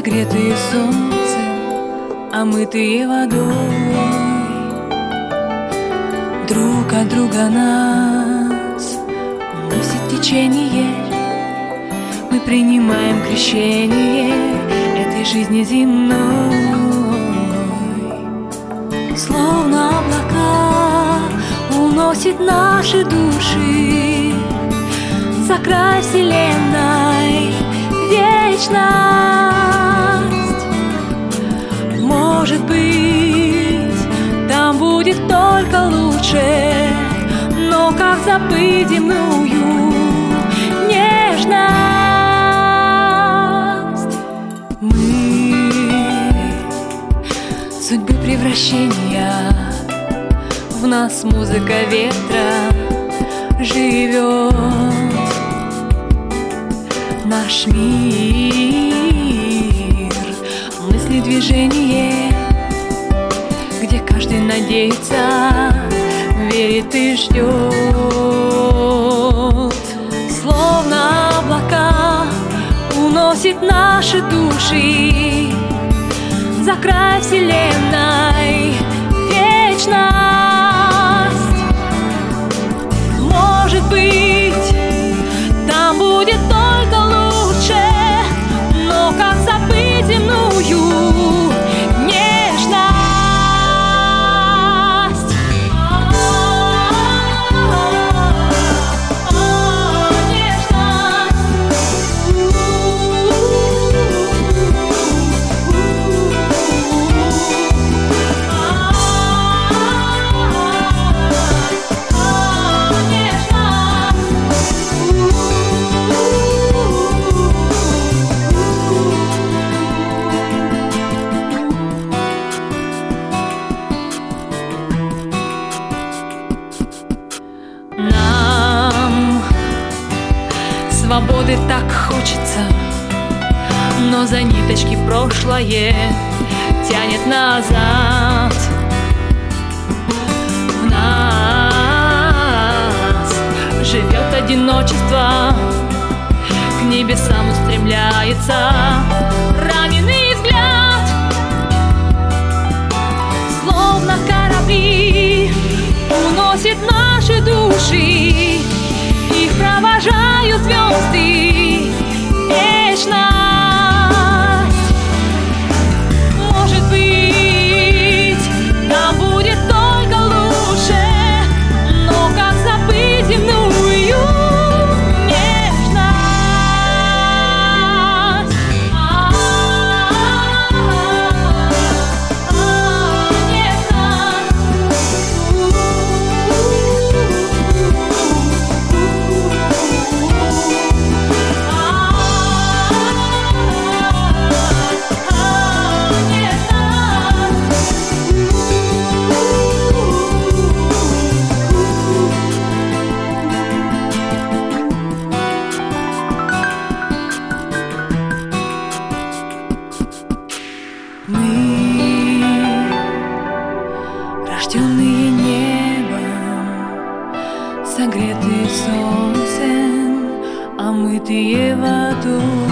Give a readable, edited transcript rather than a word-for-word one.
согретые солнцем, омытые водой, друг от друга нас уносит течение. Мы принимаем крещение этой жизни земной. Словно облака уносит наши души за край вселенной вечность. Может быть, там будет только лучше, но как забыть земную нежность? Мы судьбы превращения, в нас музыка ветра живет. Наш мир, мысли, движение, где каждый надеется, верит и ждет. Словно облака уносит наши души за край вселенной вечность. Может быть, там будет только лучше, но как забыть земную нежность? Нам свободы так хочется, но за ниточки прошлое тянет назад. В нас живет одиночество, к небесам устремляется раненый взгляд. Словно корабли уносит наши души, их провожают звезды вечность. Может быть, нам будет только лучше, но как забыть земную нежность? Мы, рожденные небом, согретые солнцем, омытые водой.